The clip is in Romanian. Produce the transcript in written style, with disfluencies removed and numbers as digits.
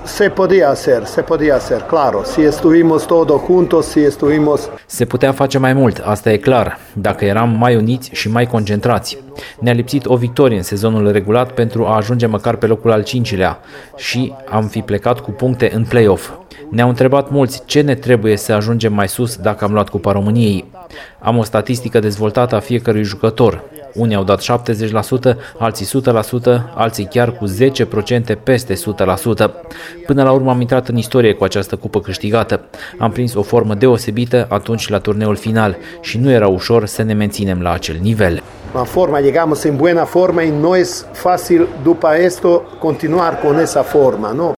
Se podía hacer, claro. Si estuvimos todos juntos, si estuvimos... Se putea face mai mult, asta e clar, dacă eram mai uniți și mai concentrați. Ne-a lipsit o victorie în sezonul regulat pentru a ajunge măcar pe locul al 5-lea și am fi plecat cu puncte în play-off. Ne-au întrebat mulți ce ne trebuie să ajungem mai sus dacă am luat Cupa României. Am o statistică dezvoltată a fiecărui jucător. Unii au dat 70%, alții 100%, alții chiar cu 10% peste 100%. Până la urmă am intrat în istorie cu această cupă câștigată. Am prins o formă deosebită atunci la turneul final și nu era ușor să ne menținem la acel nivel. La forma, llegamos en buena forma y no es fácil după esto continuar con esa forma, ¿no?